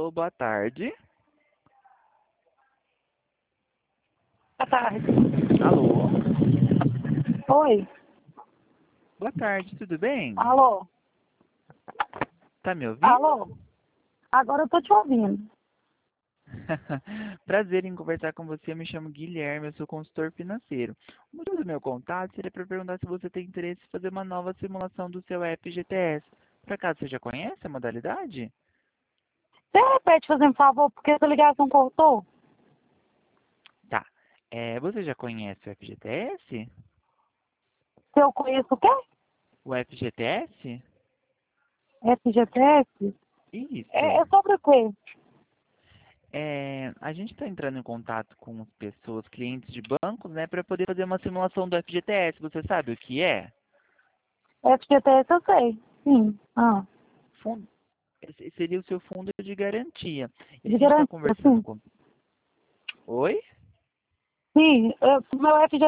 Alô, boa tarde. Boa tarde. Alô, Oi. boa tarde, tudo bem? Alô. Tá me ouvindo? Alô. Agora eu tô te ouvindo. Prazer em conversar com você. Eu me chamo Guilherme, eu sou consultor financeiro. O motivo do meu contato seria para perguntar se você tem interesse em fazer uma nova simulação do seu FGTS. Por acaso você já conhece a modalidade? Você repete, fazendo um favor, porque essa ligação cortou? Tá. Você já conhece o FGTS? Se eu conheço o quê? O FGTS? FGTS? Isso. É sobre o quê? A gente está entrando em contato com as pessoas, clientes de bancos, né, para poder fazer uma simulação do FGTS. Você sabe o que é? FGTS eu sei. Sim. Fundo, esse seria o seu fundo de garantia. E a De gente está garantia, conversando sim. com... Oi? Sim, meu FGTS